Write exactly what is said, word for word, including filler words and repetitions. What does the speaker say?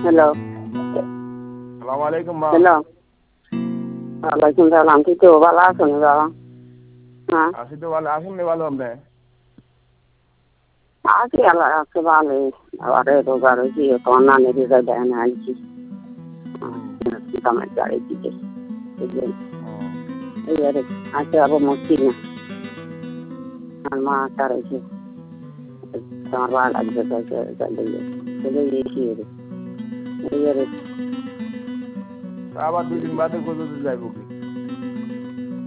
Hello সালাম আলাইকুম মা। হ্যালো ওয়ালাইকুম সালাম। কি তো ভালো আছো না বাবা? হ্যাঁ আছি তো ভালো। আসুন নি ভালো আপনি? আছি আল্লাহ আছে ভালোই। আবার রোজা রয়েছি তোমার নানি রোজা দেয় না আইছি আমার গাড়ি দিকে এই আরে আছে আবো মুশকিল না আর মা একটা রয়েছে তোমার ভালো লাগবে চলে গেছি এই আরে আবার দুই দিন বাদে কোথাও যাইব কি?